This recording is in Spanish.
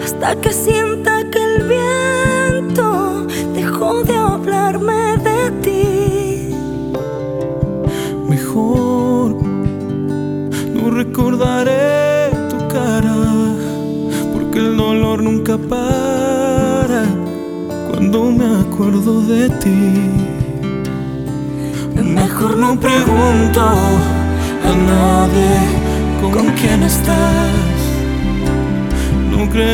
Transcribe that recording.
hasta que sienta que el viento dejó de hablarme de ti. Mejor no recordaré tu cara, porque el dolor nunca para cuando me acuerdo de ti. Mejor no pregunto a nadie con quién estás. No creo